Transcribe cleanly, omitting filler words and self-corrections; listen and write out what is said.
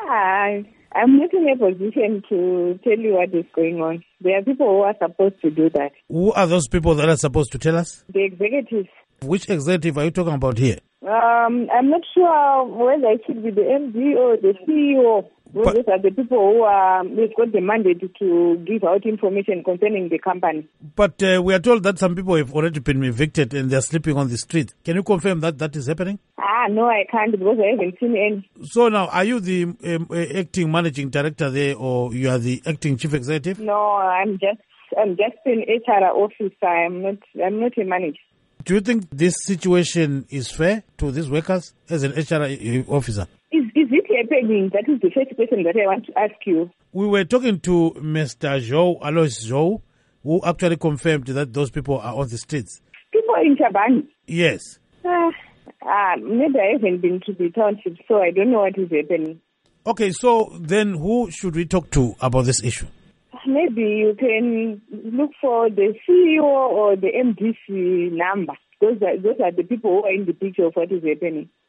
I'm not in a position to tell you what is going on. There are people who are supposed to do that. Who are those people that are supposed to tell us? The executives. Which executive are you talking about here? I'm not sure whether it should be the MD or the CEO. Those are the people who've got the mandate to give out information concerning the company. But we are told that some people have already been evicted and they're sleeping on the street. Can you confirm that that is happening? No, I can't because I haven't seen any. So now, are you the acting managing director there, or you are the acting chief executive? No, I'm just an HR officer. I'm not a manager. Do you think this situation is fair to these workers as an HR officer? Is it happening? That is the first question that I want to ask you. We were talking to Mr. Alois Zhou, who actually confirmed that those people are on the streets. People in Chabani? Yes. Maybe I haven't been to the township, so I don't know what is happening. Okay, so then who should we talk to about this issue? Maybe you can look for the CEO or the MDC number. Those are the people who are in the picture of what is happening.